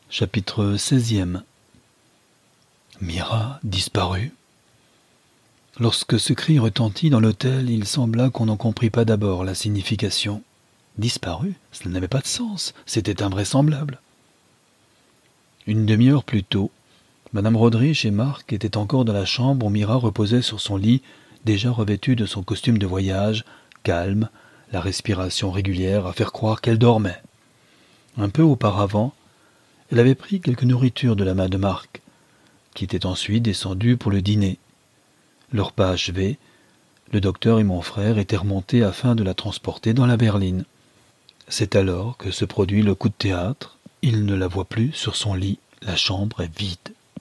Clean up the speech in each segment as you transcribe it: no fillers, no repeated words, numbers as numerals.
Chapitre 16e. Mira disparue. Lorsque ce cri retentit dans l'hôtel, il sembla qu'on n'en comprit pas d'abord la signification. Disparue, cela n'avait pas de sens, c'était invraisemblable. Une demi-heure plus tôt, Madame Rodrich et Marc étaient encore dans la chambre où Mira reposait sur son lit, déjà revêtue de son costume de voyage, calme, la respiration régulière à faire croire qu'elle dormait. Un peu auparavant, elle avait pris quelque nourriture de la main de Marc, qui était ensuite descendu pour le dîner. Le repas achevé, le docteur et mon frère étaient remontés afin de la transporter dans la berline. C'est alors que se produit le coup de théâtre. Il ne la voit plus sur son lit, la chambre est vide.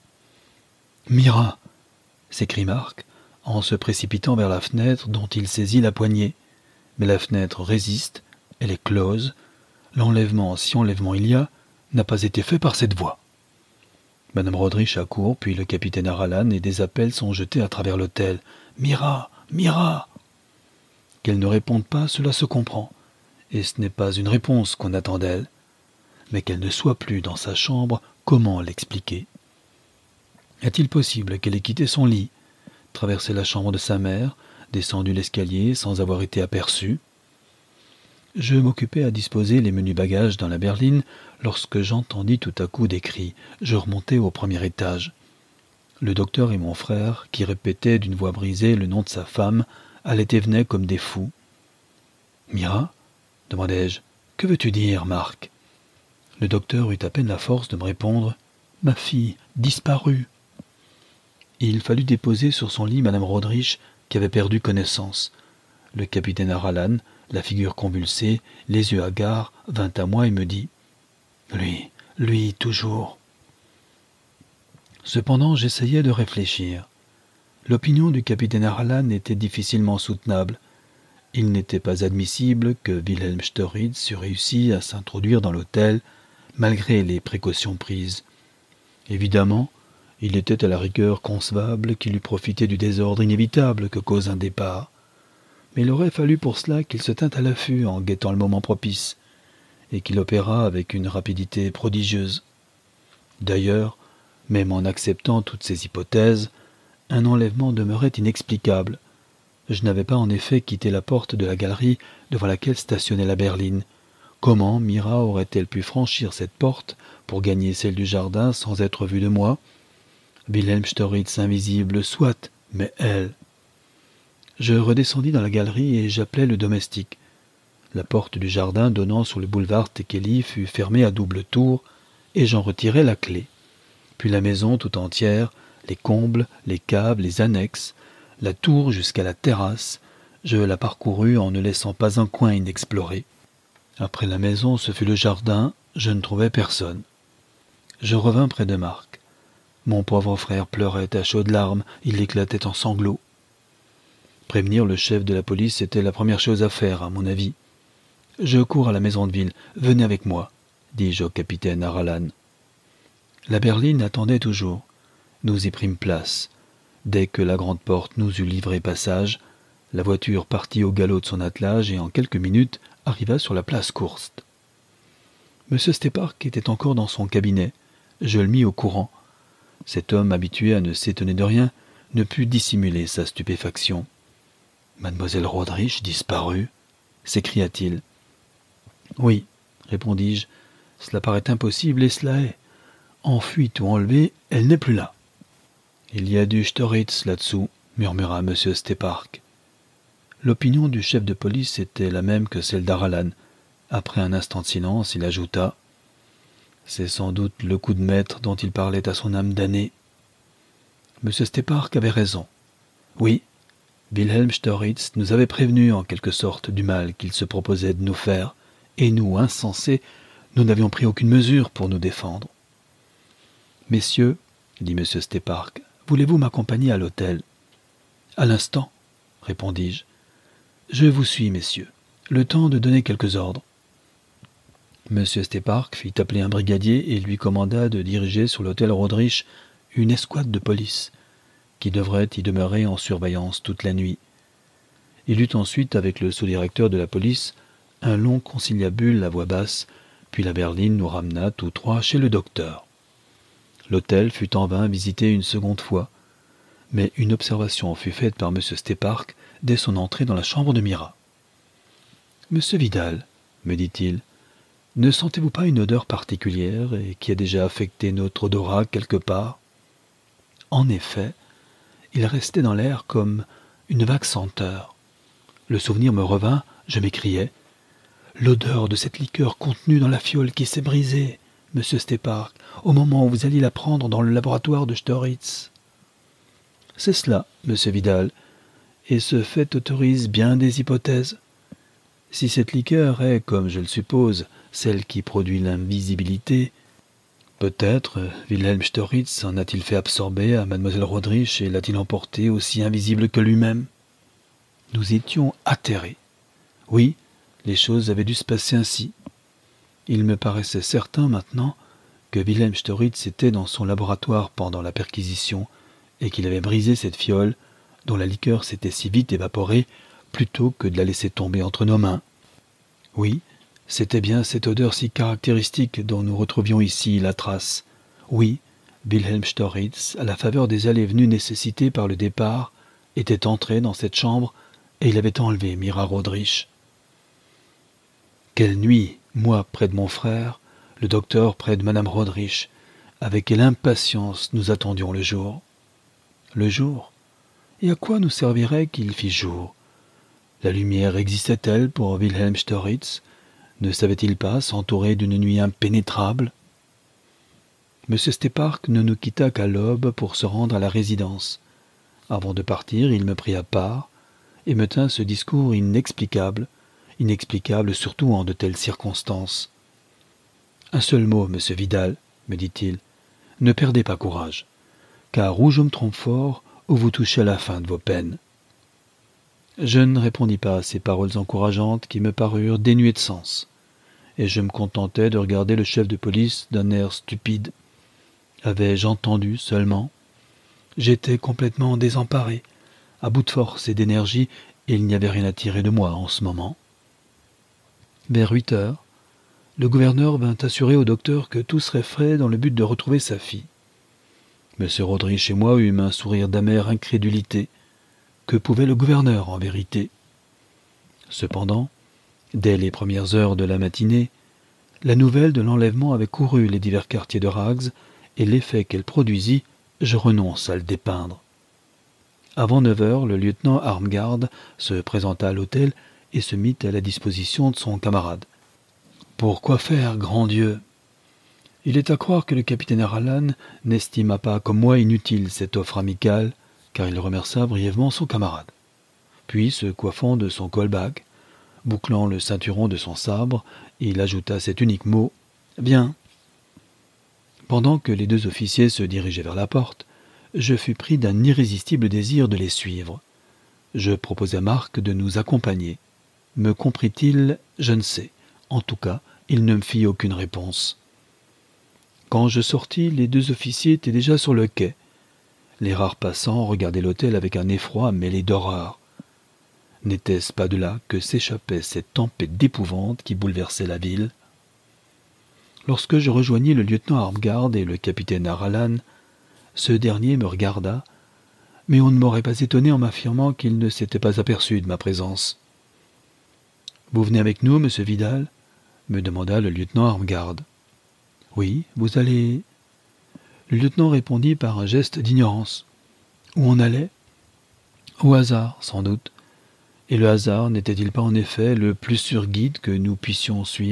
« Mira !» s'écrie Marc, en se précipitant vers la fenêtre dont il saisit la poignée. Mais la fenêtre résiste, elle est close. L'enlèvement, si enlèvement il y a, n'a pas été fait par cette voix. Madame Rodrich accourt, puis le capitaine Aralan, et des appels sont jetés à travers l'hôtel. « Mira ! Mira !» Qu'elle ne réponde pas, cela se comprend. Et ce n'est pas une réponse qu'on attend d'elle. Mais qu'elle ne soit plus dans sa chambre, comment l'expliquer ? Est-il possible qu'elle ait quitté son lit, traversé la chambre de sa mère, descendu l'escalier sans avoir été aperçue ? Je m'occupais à disposer les menus bagages dans la berline lorsque j'entendis tout à coup des cris. Je remontai au premier étage. Le docteur et mon frère, qui répétaient d'une voix brisée le nom de sa femme, allaient et venaient comme des fous. « Mira ?» demandai-je. « Que veux-tu dire, Marc ?» Le docteur eut à peine la force de me répondre « Ma fille, disparue !» Il fallut déposer sur son lit Madame Rodrich, qui avait perdu connaissance. Le capitaine Aralan, la figure convulsée, les yeux hagards, vint à moi et me dit « Lui, toujours !» Cependant, j'essayais de réfléchir. L'opinion du capitaine Aralan était difficilement soutenable. Il n'était pas admissible que Wilhelm Storitz eût réussi à s'introduire dans l'hôtel, malgré les précautions prises. Évidemment, il était à la rigueur concevable qu'il eût profité du désordre inévitable que cause un départ. Mais il aurait fallu pour cela qu'il se tînt à l'affût en guettant le moment propice, et qu'il opérât avec une rapidité prodigieuse. D'ailleurs, même en acceptant toutes ces hypothèses, un enlèvement demeurait inexplicable. Je n'avais pas en effet quitté la porte de la galerie devant laquelle stationnait la berline. Comment Mira aurait-elle pu franchir cette porte pour gagner celle du jardin sans être vue de moi ? Wilhelm Storitz invisible, soit, mais elle. Je redescendis dans la galerie et j'appelai le domestique. La porte du jardin donnant sur le boulevard Tekeli fut fermée à double tour et j'en retirai la clé. Puis la maison tout entière, les combles, les caves, les annexes, la tour jusqu'à la terrasse, je la parcourus en ne laissant pas un coin inexploré. Après la maison, ce fut le jardin, je ne trouvai personne. Je revins près de Marc. Mon pauvre frère pleurait à chaudes larmes, il éclatait en sanglots. Prévenir le chef de la police était la première chose à faire, à mon avis. « Je cours à la maison de ville, venez avec moi », dis-je au capitaine Aralan. La berline attendait toujours. Nous y prîmes place. Dès que la grande porte nous eut livré passage, la voiture partit au galop de son attelage et en quelques minutes arriva sur la place Courste. M. Stepark était encore dans son cabinet. Je le mis au courant. Cet homme habitué à ne s'étonner de rien ne put dissimuler sa stupéfaction. « Mademoiselle Rodrich disparue ?» s'écria-t-il. « Oui, répondis-je, cela paraît impossible et cela est. En fuite ou enlevée, elle n'est plus là. »« Il y a du Storitz là-dessous, » murmura M. Stepark. L'opinion du chef de police était la même que celle d'Aralan. Après un instant de silence, il ajouta « C'est sans doute le coup de maître dont il parlait à son âme damnée. » M. Stepark avait raison. Oui, Wilhelm Storitz nous avait prévenus en quelque sorte du mal qu'il se proposait de nous faire, et nous, insensés, nous n'avions pris aucune mesure pour nous défendre. « Messieurs, dit M. Stepark, voulez-vous m'accompagner à l'hôtel ?»« À l'instant, répondis-je. Je vous suis, messieurs, le temps de donner quelques ordres. » M. Stepark fit appeler un brigadier et lui commanda de diriger sur l'hôtel Rodrich une escouade de police, qui devrait y demeurer en surveillance toute la nuit. Il eut ensuite, avec le sous-directeur de la police, un long conciliabule à voix basse, puis la berline nous ramena tous trois chez le docteur. L'hôtel fut en vain visité une seconde fois, mais une observation fut faite par M. Stepark dès son entrée dans la chambre de Mira. « Monsieur Vidal, me dit-il, ne sentez-vous pas une odeur particulière et qui a déjà affecté notre odorat quelque part ?» En effet, il restait dans l'air comme une vague senteur. Le souvenir me revint, je m'écriai « L'odeur de cette liqueur contenue dans la fiole qui s'est brisée, monsieur Stepark, au moment où vous alliez la prendre dans le laboratoire de Storitz. » « C'est cela, monsieur Vidal, et ce fait autorise bien des hypothèses. Si cette liqueur est, comme je le suppose, celle qui produit l'invisibilité, peut-être Wilhelm Storitz en a-t-il fait absorber à mademoiselle Rodrich et l'a-t-il emporté aussi invisible que lui-même. Nous étions atterrés. Oui, les choses avaient dû se passer ainsi. Il me paraissait certain maintenant que Wilhelm Storitz était dans son laboratoire pendant la perquisition et qu'il avait brisé cette fiole dont la liqueur s'était si vite évaporée plutôt que de la laisser tomber entre nos mains. Oui, c'était bien cette odeur si caractéristique dont nous retrouvions ici la trace. Oui, Wilhelm Storitz, à la faveur des allées et venues nécessitées par le départ, était entré dans cette chambre et il avait enlevé Mira Rodrich. Quelle nuit, moi près de mon frère, le docteur près de madame Rodrich, avec quelle impatience nous attendions le jour. Le jour? Et à quoi nous servirait qu'il fît jour? La lumière existait-elle pour Wilhelm Storitz? Ne savait-il pas s'entourer d'une nuit impénétrable? M. Stepark ne nous quitta qu'à l'aube pour se rendre à la résidence. Avant de partir, il me prit à part et me tint ce discours inexplicable surtout en de telles circonstances. « Un seul mot, monsieur Vidal, me dit-il, ne perdez pas courage, car ou je me trompe fort, ou vous touchez à la fin de vos peines. » Je ne répondis pas à ces paroles encourageantes qui me parurent dénuées de sens, et je me contentai de regarder le chef de police d'un air stupide. Avais-je entendu seulement? J'étais complètement désemparé, à bout de force et d'énergie, et il n'y avait rien à tirer de moi en ce moment. Vers 8 heures, le gouverneur vint assurer au docteur que tout serait fait dans le but de retrouver sa fille. M. Rodrich et moi eûmes un sourire d'amère incrédulité. Que pouvait le gouverneur en vérité? Cependant, dès les premières heures de la matinée, la nouvelle de l'enlèvement avait couru les divers quartiers de Rags, et l'effet qu'elle produisit, je renonce à le dépeindre. Avant 9 heures, le lieutenant Armgard se présenta à l'hôtel et se mit à la disposition de son camarade. « Pourquoi faire, grand Dieu ?» Il est à croire que le capitaine Harlan n'estima pas comme moi inutile cette offre amicale, car il remercia brièvement son camarade. Puis, se coiffant de son colback, bouclant le ceinturon de son sabre, il ajouta cet unique mot « Bien !» Pendant que les deux officiers se dirigeaient vers la porte, je fus pris d'un irrésistible désir de les suivre. Je proposai à Marc de nous accompagner. Me comprit-il? Je ne sais. En tout cas, il ne me fit aucune réponse. Quand je sortis, les deux officiers étaient déjà sur le quai. Les rares passants regardaient l'hôtel avec un effroi mêlé d'horreur. N'était-ce pas de là que s'échappait cette tempête d'épouvante qui bouleversait la ville? Lorsque je rejoignis le lieutenant Armgard et le capitaine Harlan, ce dernier me regarda, mais on ne m'aurait pas étonné en m'affirmant qu'il ne s'était pas aperçu de ma présence. « Vous venez avec nous, monsieur Vidal ?» me demanda le lieutenant Armgard. « Oui, vous allez... » Le lieutenant répondit par un geste d'ignorance. « Où on allait ?»« Au hasard, sans doute. Et le hasard n'était-il pas en effet le plus sûr guide que nous puissions suivre ?»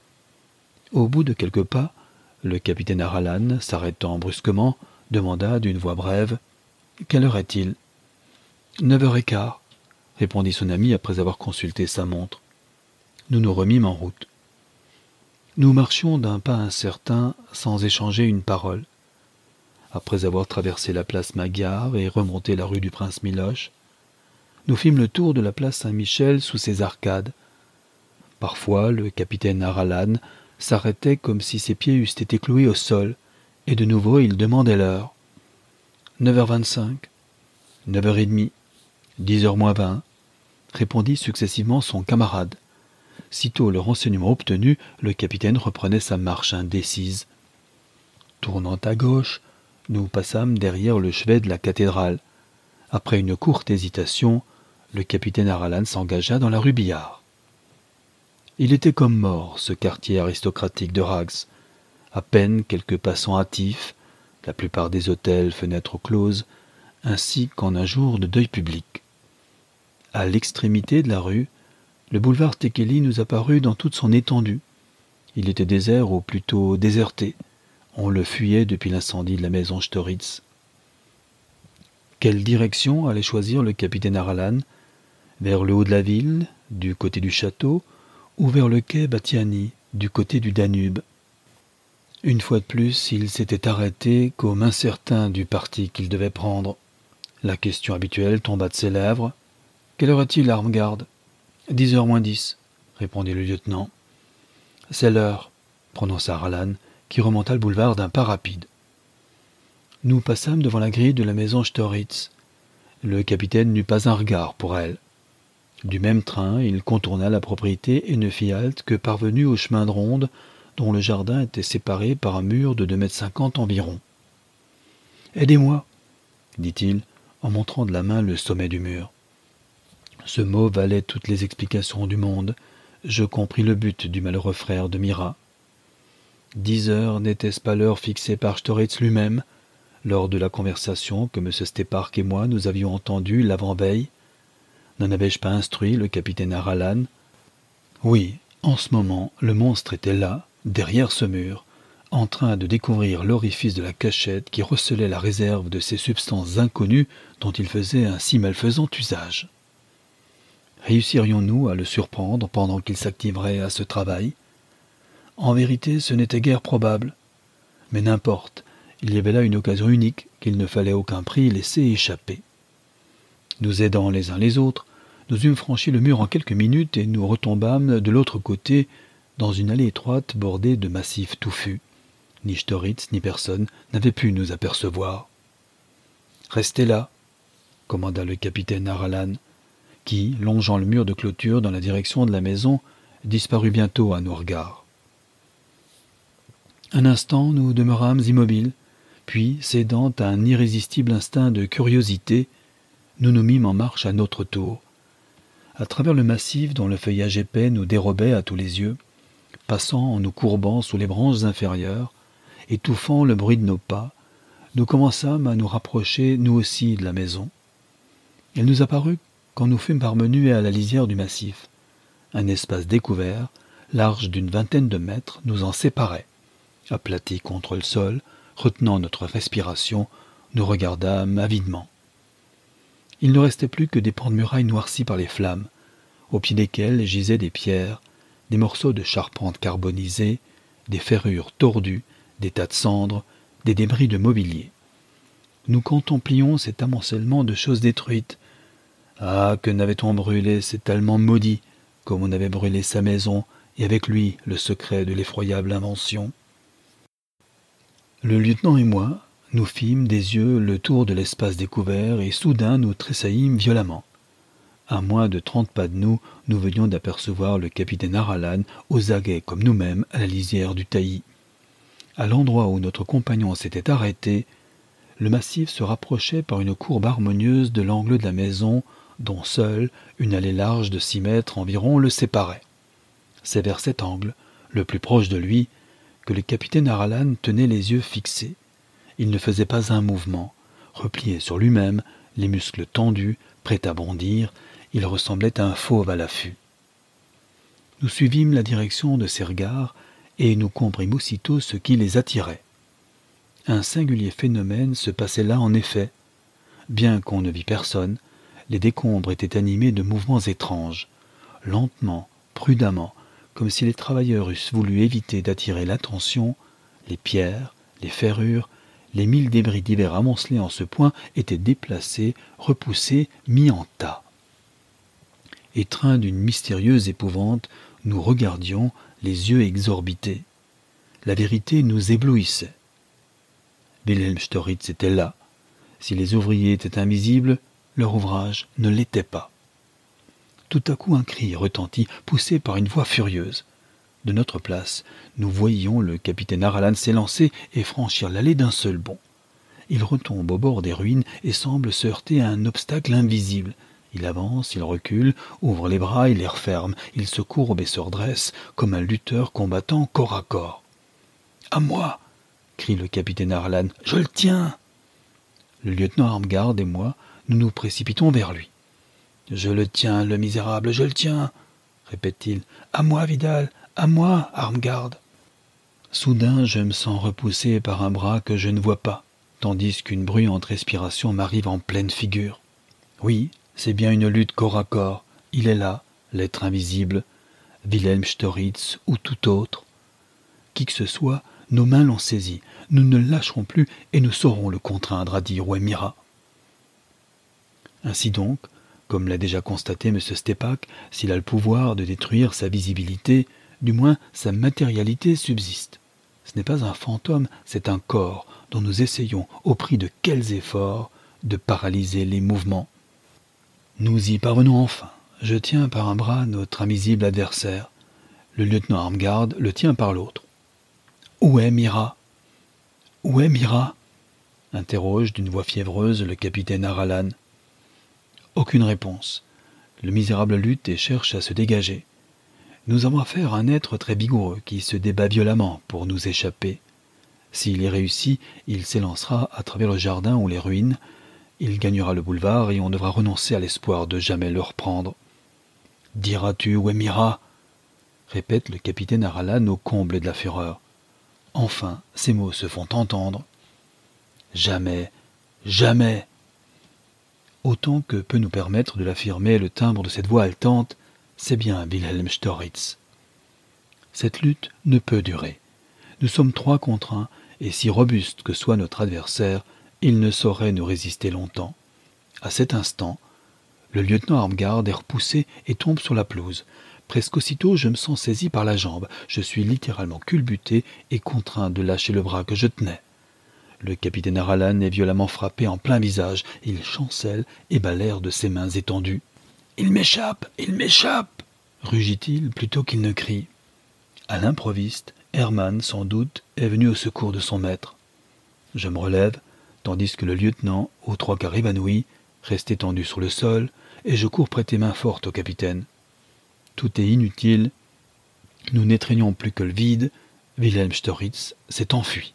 Au bout de quelques pas, le capitaine Harlan, s'arrêtant brusquement, demanda d'une voix brève « Quelle heure est-il » ? « 9h15, répondit son ami après avoir consulté sa montre. Nous nous remîmes en route. Nous marchions d'un pas incertain, sans échanger une parole. Après avoir traversé la place Magyar et remonté la rue du Prince-Miloche, nous fîmes le tour de la place Saint-Michel sous ses arcades. Parfois, le capitaine Harlan s'arrêtait comme si ses pieds eussent été cloués au sol, et de nouveau il demandait l'heure. 9h25, 9h30, 10h moins 20, répondit successivement son camarade. sitôt le renseignement obtenu, le capitaine reprenait sa marche indécise. Tournant à gauche, nous passâmes derrière le chevet de la cathédrale. Après une courte hésitation, le capitaine Aralan s'engagea dans la rue Billard. Il était comme mort, ce quartier aristocratique de Rags. À peine quelques passants hâtifs, la plupart des hôtels fenêtres closes, ainsi qu'en un jour de deuil public. À l'extrémité de la rue, le boulevard Tekeli nous apparut dans toute son étendue. Il était désert ou plutôt déserté. On le fuyait depuis l'incendie de la maison Storitz. Quelle direction allait choisir le capitaine Aralan? Vers le haut de la ville, du côté du château, ou vers le quai Batiani, du côté du Danube? Une fois de plus, il s'était arrêté comme incertain du parti qu'il devait prendre. La question habituelle tomba de ses lèvres. « Quelle heure est-il, Armgarde ?»« 10h moins 10, répondit le lieutenant. « C'est l'heure, prononça Aralan, qui remonta le boulevard d'un pas rapide. Nous passâmes devant la grille de la maison Storitz. Le capitaine n'eut pas un regard pour elle. Du même train, il contourna la propriété et ne fit halte que parvenu au chemin de ronde dont le jardin était séparé par un mur de 2,50 m environ. « Aidez-moi » dit-il, en montrant de la main le sommet du mur. Ce mot valait toutes les explications du monde. Je compris le but du malheureux frère de Mira. 10 heures n'était-ce pas l'heure fixée par Storitz lui-même, lors de la conversation que M. Stepark et moi nous avions entendue l'avant-veille? N'en avais-je pas instruit le capitaine Aralan? Oui, en ce moment, le monstre était là, derrière ce mur, en train de découvrir l'orifice de la cachette qui recelait la réserve de ces substances inconnues dont il faisait un si malfaisant usage. Réussirions-nous à le surprendre pendant qu'il s'activerait à ce travail? En vérité, ce n'était guère probable. Mais n'importe, il y avait là une occasion unique qu'il ne fallait à aucun prix laisser échapper. Nous aidant les uns les autres, nous eûmes franchi le mur en quelques minutes et nous retombâmes de l'autre côté dans une allée étroite bordée de massifs touffus. Ni Storitz ni personne n'avait pu nous apercevoir. « Restez là !» commanda le capitaine Aralan, qui, longeant le mur de clôture dans la direction de la maison, disparut bientôt à nos regards. Un instant, nous demeurâmes immobiles, puis, cédant à un irrésistible instinct de curiosité, nous nous mîmes en marche à notre tour. À travers le massif dont le feuillage épais nous dérobait à tous les yeux, passant en nous courbant sous les branches inférieures, étouffant le bruit de nos pas, nous commençâmes à nous rapprocher, nous aussi, de la maison. Elle nous apparut quand nous fûmes parvenus à la lisière du massif. Un espace découvert, large d'une vingtaine de mètres, nous en séparait. Aplatis contre le sol, retenant notre respiration, nous regardâmes avidement. Il ne restait plus que des pans de murailles noircis par les flammes, au pied desquels gisaient des pierres, des morceaux de charpente carbonisée, des ferrures tordues, des tas de cendres, des débris de mobilier. Nous contemplions cet amoncellement de choses détruites. Ah, que n'avait-on brûlé cet Allemand maudit, comme on avait brûlé sa maison, et avec lui le secret de l'effroyable invention. Le lieutenant et moi, nous fîmes des yeux le tour de l'espace découvert et soudain nous tressaillîmes violemment. À moins de 30 pas de nous, nous venions d'apercevoir le capitaine Aralan aux aguets comme nous-mêmes à la lisière du taillis. À l'endroit où notre compagnon s'était arrêté, le massif se rapprochait par une courbe harmonieuse de l'angle de la maison dont seule une allée large de 6 mètres environ le séparait. C'est vers cet angle, le plus proche de lui, que le capitaine Aralan tenait les yeux fixés. Il ne faisait pas un mouvement. Replié sur lui-même, les muscles tendus, prêt à bondir, il ressemblait à un fauve à l'affût. Nous suivîmes la direction de ses regards et nous comprîmes aussitôt ce qui les attirait. Un singulier phénomène se passait là en effet. Bien qu'on ne vît personne, les décombres étaient animés de mouvements étranges. Lentement, prudemment, comme si les travailleurs eussent voulu éviter d'attirer l'attention, les pierres, les ferrures, les 1000 débris divers amoncelés en ce point étaient déplacés, repoussés, mis en tas. Étreints d'une mystérieuse épouvante, nous regardions, les yeux exorbités. La vérité nous éblouissait. Wilhelm Storitz était là. Si les ouvriers étaient invisibles, leur ouvrage ne l'était pas. Tout à coup un cri retentit, poussé par une voix furieuse. De notre place, nous voyions le capitaine Aralan s'élancer et franchir l'allée d'un seul bond. Il retombe au bord des ruines et semble se heurter à un obstacle invisible. Il avance, il recule, ouvre les bras, il les referme, il se courbe et se redresse, comme un lutteur combattant corps à corps. « À moi !» crie le capitaine Aralan. « Je le tiens !» Le lieutenant Armgard et moi, nous nous précipitons vers lui. « Je le tiens, le misérable, je le tiens !» répète-t-il. « À moi, Vidal, à moi, Armgard !» Soudain, je me sens repoussé par un bras que je ne vois pas, tandis qu'une bruyante respiration m'arrive en pleine figure. Oui, c'est bien une lutte corps à corps. Il est là, l'être invisible, Wilhelm Storitz ou tout autre. Qui que ce soit, nos mains l'ont saisi. Nous ne le lâcherons plus et nous saurons le contraindre à dire où est Mira. Ainsi donc, comme l'a déjà constaté M. Stepak, s'il a le pouvoir de détruire sa visibilité, du moins sa matérialité subsiste. Ce n'est pas un fantôme, c'est un corps dont nous essayons, au prix de quels efforts, de paralyser les mouvements. Nous y parvenons enfin. Je tiens par un bras notre invisible adversaire. Le lieutenant Armgard le tient par l'autre. « Où est Mira ?»« Où est Mira ?» interroge d'une voix fiévreuse le capitaine Aralan. Aucune réponse. Le misérable lutte et cherche à se dégager. Nous avons affaire à un être très vigoureux qui se débat violemment pour nous échapper. S'il y réussit, il s'élancera à travers le jardin ou les ruines. Il gagnera le boulevard et on devra renoncer à l'espoir de jamais le reprendre. « Diras-tu où est Mira ?» répète le capitaine Aralan au comble de la fureur. Enfin, ces mots se font entendre. « Jamais, jamais !» Autant que peut nous permettre de l'affirmer le timbre de cette voix haletante, c'est bien Wilhelm Storitz. Cette lutte ne peut durer. Nous sommes 3 contre 1, et si robuste que soit notre adversaire, il ne saurait nous résister longtemps. À cet instant, le lieutenant Armgard est repoussé et tombe sur la pelouse. Presque aussitôt, je me sens saisi par la jambe. Je suis littéralement culbuté et contraint de lâcher le bras que je tenais. Le capitaine Aralan est violemment frappé en plein visage. Il chancelle et bat l'air de ses mains étendues. « Il m'échappe, il m'échappe !» rugit-il plutôt qu'il ne crie. À l'improviste, Hermann, sans doute, est venu au secours de son maître. Je me relève, tandis que le lieutenant, aux 3/4 évanoui, reste étendu sur le sol, et je cours prêter main forte au capitaine. Tout est inutile. Nous n'étreignons plus que le vide. Wilhelm Storitz s'est enfui.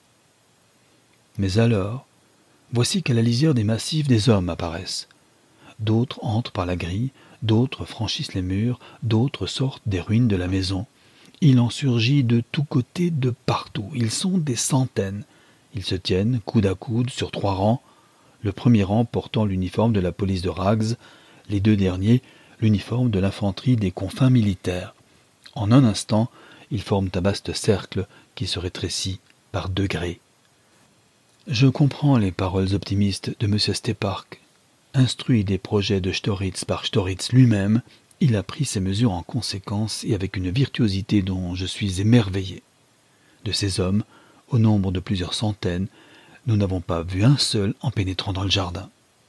Mais alors, voici qu'à la lisière des massifs, des hommes apparaissent. D'autres entrent par la grille, d'autres franchissent les murs, d'autres sortent des ruines de la maison. Il en surgit de tous côtés, de partout. Ils sont des centaines. Ils se tiennent, coude à coude, sur 3 rangs. Le premier rang portant l'uniforme de la police de Rags, les 2 derniers, l'uniforme de l'infanterie des confins militaires. En un instant, ils forment un vaste cercle qui se rétrécit par degrés. Je comprends les paroles optimistes de M. Stepak. Instruit des projets de Storitz par Storitz lui-même, il a pris ses mesures en conséquence et avec une virtuosité dont je suis émerveillé. De ces hommes, au nombre de plusieurs centaines, nous n'avons pas vu un seul en pénétrant dans le jardin.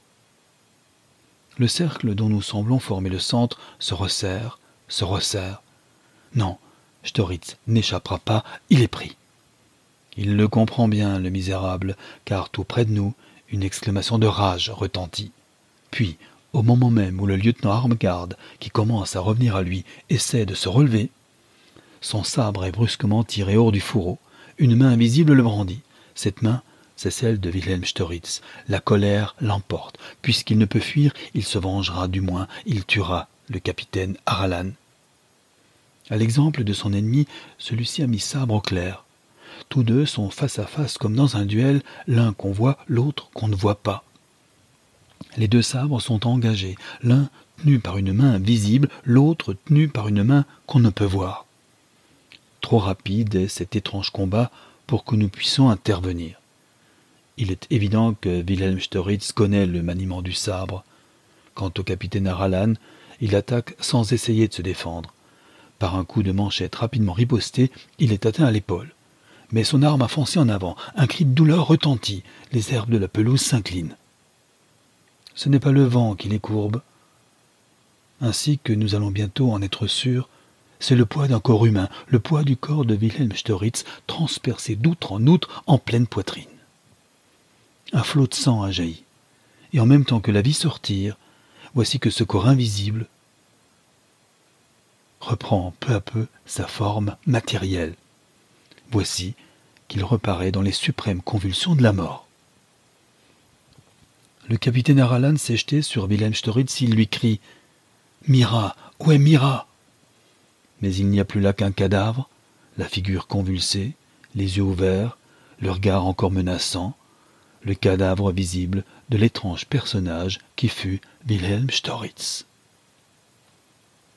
Le cercle dont nous semblons former le centre se resserre, se resserre. Non, Storitz n'échappera pas, il est pris. Il le comprend bien, le misérable, car tout près de nous, une exclamation de rage retentit. Puis, au moment même où le lieutenant Armgard, qui commence à revenir à lui, essaie de se relever, son sabre est brusquement tiré hors du fourreau. Une main invisible le brandit. Cette main, c'est celle de Wilhelm Storitz. La colère l'emporte. Puisqu'il ne peut fuir, il se vengera du moins. Il tuera le capitaine Aralan. À l'exemple de son ennemi, celui-ci a mis sabre au clair. Tous deux sont face à face comme dans un duel, l'un qu'on voit, l'autre qu'on ne voit pas. Les 2 sabres sont engagés, l'un tenu par une main visible, l'autre tenu par une main qu'on ne peut voir. Trop rapide est cet étrange combat pour que nous puissions intervenir. Il est évident que Wilhelm Storitz connaît le maniement du sabre. Quant au capitaine Aralan, il attaque sans essayer de se défendre. Par un coup de manchette rapidement riposté, il est atteint à l'épaule. Mais son arme a foncé en avant, un cri de douleur retentit, les herbes de la pelouse s'inclinent. Ce n'est pas le vent qui les courbe. ainsi que nous allons bientôt en être sûrs, c'est le poids d'un corps humain, le poids du corps de Wilhelm Storitz transpercé d'outre en pleine poitrine. Un flot de sang a jailli, et en même temps que la vit sortir, voici que ce corps invisible reprend peu à peu sa forme matérielle. Voici qu'il reparaît dans les suprêmes convulsions de la mort. Le capitaine Harlan s'est jeté sur Wilhelm Storitz, il lui crie « Mira, où est Mira ?» Mais il n'y a plus là qu'un cadavre, la figure convulsée, les yeux ouverts, le regard encore menaçant, le cadavre visible de l'étrange personnage qui fut Wilhelm Storitz.